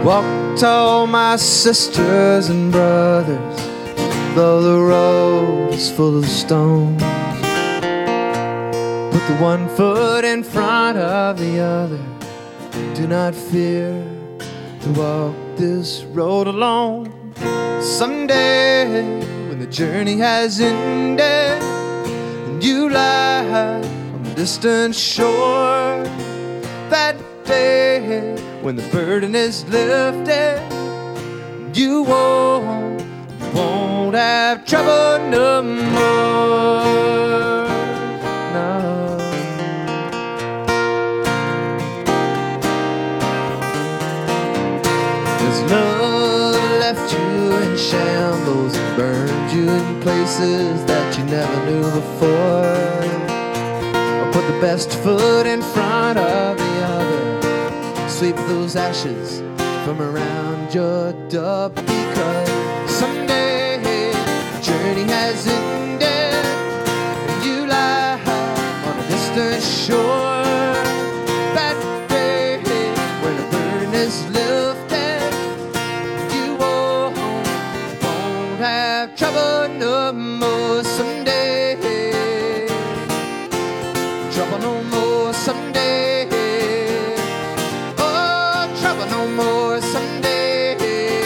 Walk to all my sisters and brothers, though the road is full of stones. Put the one foot in front of the other. Do not fear to walk this road alone. Someday, when the journey has ended and you lie on the distant shore, that day when the burden is lifted, you won't have trouble no more. No. There's love left you in shambles, burned you in places that you never knew before. Or put the best foot in front of the other. Sweep those ashes from around your door, because someday the journey has ended and you lie on a distant shore. That day when the burden is lifted, you won't have trouble no more. Someday, trouble no more. Someday, no more someday.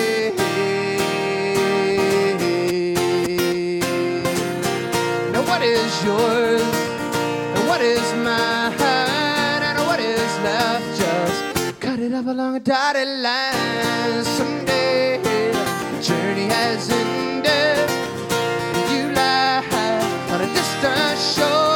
Now what is yours and what is mine and what is left, just cut it up along a dotted line. Someday the journey has ended and you lie on a distant shore.